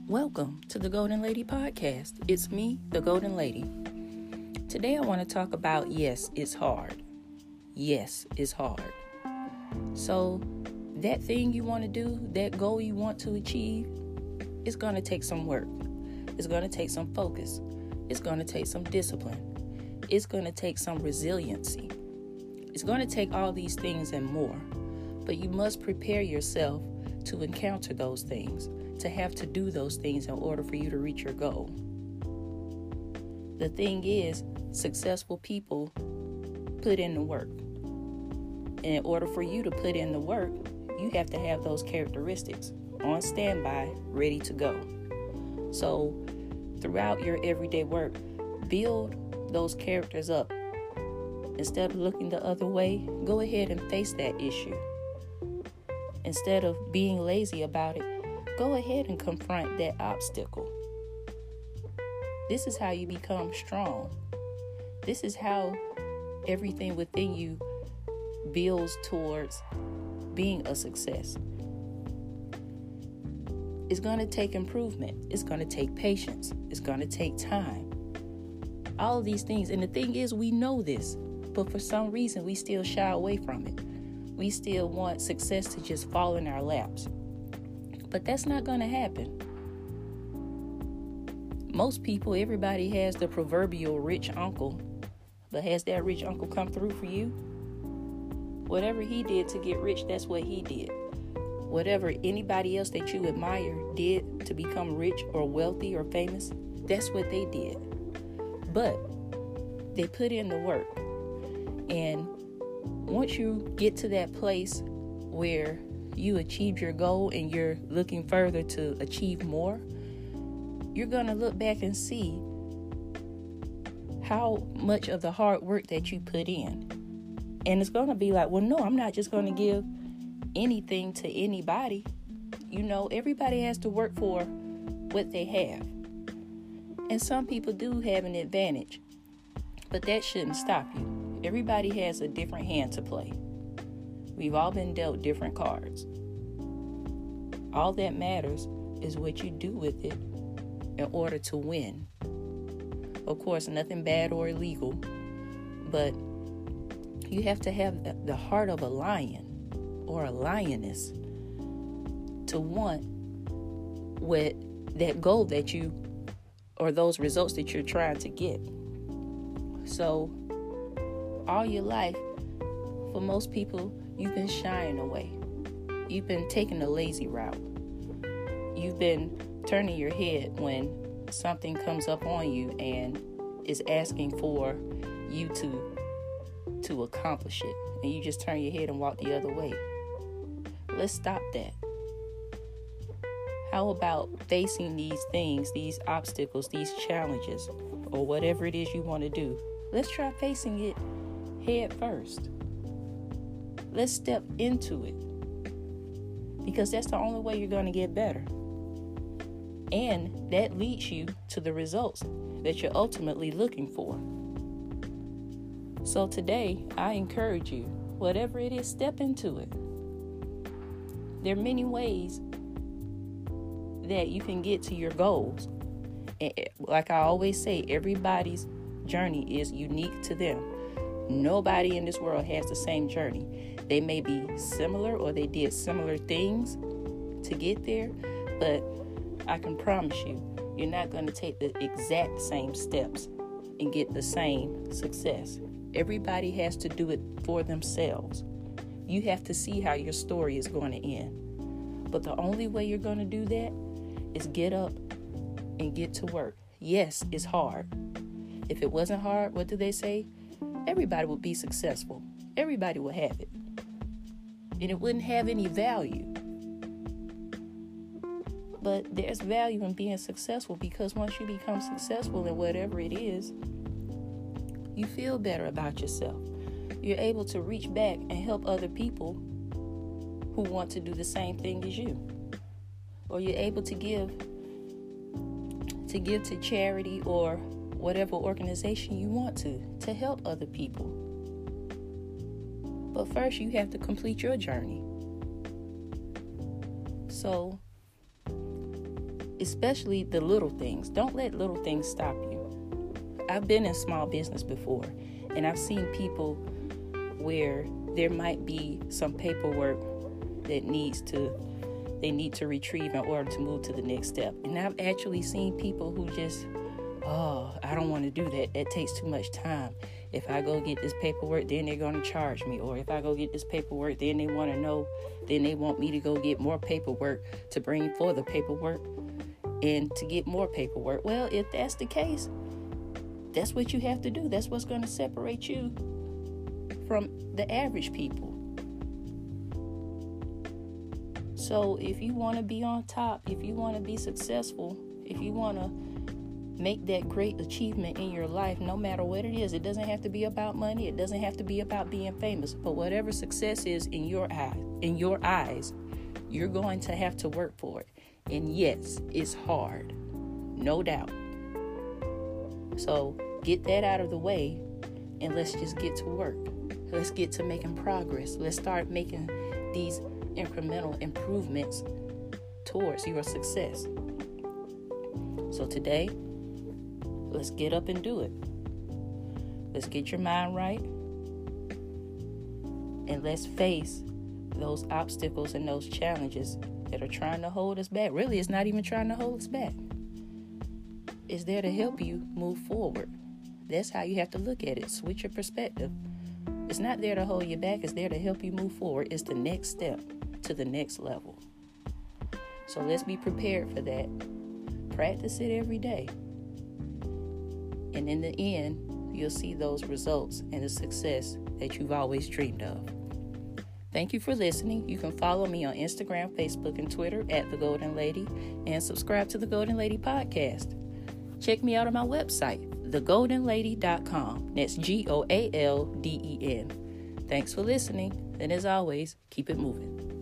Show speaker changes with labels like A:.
A: Welcome to the Golden Lady Podcast. It's me, the Golden Lady. Today I want to talk about yes, it's hard. Yes, it's hard. So that thing you want to do, that goal you want to achieve, it's going to take some work. It's going to take some focus. It's going to take some discipline. It's going to take some resiliency. It's going to take all these things and more. But you must prepare yourself to encounter those things, to have to do those things in order for you to reach your goal. The thing is, successful people put in the work. And in order for you to put in the work, you have to have those characteristics on standby, ready to go. So throughout your everyday work, build those characters up. Instead of looking the other way, go ahead and face that issue. Instead of being lazy about it, go ahead and confront that obstacle. This is how you become strong. This is how everything within you builds towards being a success. It's going to take improvement. It's going to take patience. It's going to take time. All of these things. And the thing is, we know this, but for some reason, we still shy away from it. We still want success to just fall in our laps. But that's not going to happen. Most people, everybody has the proverbial rich uncle. But has that rich uncle come through for you? Whatever he did to get rich, that's what he did. Whatever anybody else that you admire did to become rich or wealthy or famous, that's what they did. But they put in the work. And once you get to that place where you achieve your goal and you're looking further to achieve more, you're going to look back and see how much of the hard work that you put in. And it's going to be like, well, no, I'm not just going to give anything to anybody. You know, everybody has to work for what they have. And some people do have an advantage, but that shouldn't stop you. Everybody has a different hand to play. We've all been dealt different cards. All that matters is what you do with it in order to win. Of course, nothing bad or illegal, but you have to have the heart of a lion or a lioness to want what that goal that you, or those results that you're trying to get. So all your life, for most people, you've been shying away. You've been taking the lazy route. You've been turning your head when something comes up on you and is asking for you to accomplish it. And you just turn your head and walk the other way. Let's stop that. How about facing these things, these obstacles, these challenges, or whatever it is you want to do? Let's try facing it head first. Let's step into it, because that's the only way you're going to get better. And that leads you to the results that you're ultimately looking for. So today, I encourage you, whatever it is, step into it. There are many ways that you can get to your goals. And like I always say, everybody's journey is unique to them. Nobody in this world has the same journey. They may be similar, or they did similar things to get there, but I can promise you, you're not going to take the exact same steps and get the same success. Everybody has to do it for themselves. You have to see how your story is going to end. But the only way you're going to do that is get up and get to work. Yes, it's hard. If it wasn't hard, what do they say? Everybody would be successful. Everybody would have it. And it wouldn't have any value. But there's value in being successful, because once you become successful in whatever it is, you feel better about yourself. You're able to reach back and help other people who want to do the same thing as you. Or you're able to give to charity or whatever organization you want to help other people. But first, you have to complete your journey. So especially the little things. Don't let little things stop you. I've been in small business before, and I've seen people where there might be some paperwork that they need to retrieve in order to move to the next step. And I've actually seen people who just, I don't want to do that. That takes too much time. If I go get this paperwork, then they're going to charge me. Or if I go get this paperwork, then they want to know, then they want me to go get more paperwork to bring for the paperwork and to get more paperwork. Well, if that's the case, that's what you have to do. That's what's going to separate you from the average people. So if you want to be on top, if you want to be successful, if you want to make that great achievement in your life, no matter what it is, it doesn't have to be about money. It doesn't have to be about being famous. But whatever success is in your eyes, you're going to have to work for it. And yes, it's hard, no doubt. So get that out of the way and let's just get to work. Let's get to making progress. Let's start making these incremental improvements towards your success. So today, let's get up and do it. Let's get your mind right. And let's face those obstacles and those challenges that are trying to hold us back. Really, it's not even trying to hold us back. It's there to help you move forward. That's how you have to look at it. Switch your perspective. It's not there to hold you back. It's there to help you move forward. It's the next step to the next level. So let's be prepared for that. Practice it every day. And in the end, you'll see those results and the success that you've always dreamed of. Thank you for listening. You can follow me on Instagram, Facebook, and Twitter at The Golden Lady, and subscribe to The Golden Lady Podcast. Check me out on my website, thegoldenlady.com. That's GOALDEN. Thanks for listening. And as always, keep it moving.